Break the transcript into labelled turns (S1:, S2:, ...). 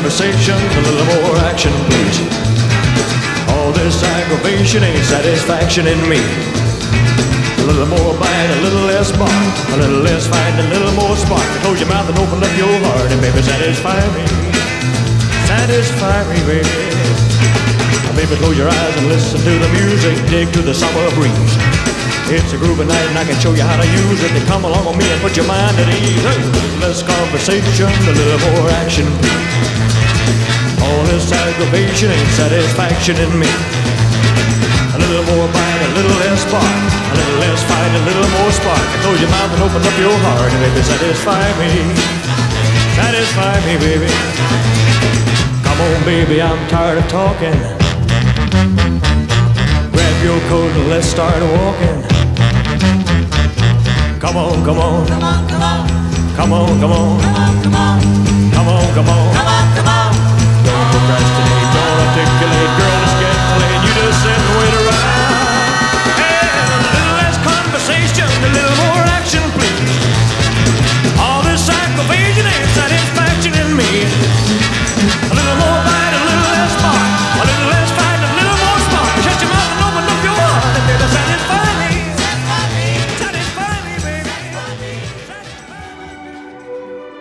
S1: conversation, a little more action, please. All this aggravation ain't satisfaction in me. A little more bite, a little less bark, a little less fight, a little more spark. Close your mouth and open up your heart, and baby, satisfy me. Satisfy me, baby. Baby, close your eyes and listen to the music, dig to the summer breeze. It's a groovy night and I can show you how to use it. Then come along with me and put your mind at ease. A little less conversation, a little more action, please. All this aggravation ain't satisfaction in me. A little more bite, a little less spark, a little less fight, a little more spark. Close your mouth and open up your heart, and baby, satisfy me. Satisfy me, baby. Come on, baby, I'm tired of talking. Grab your coat and let's start walking. Come on, come on. Come on, come on. Come on, come on. Come on, come on. Come on, come on. Come on, come on. Don't procrastinate, don't articulate, girl, it's getting late. You just sit and wait around.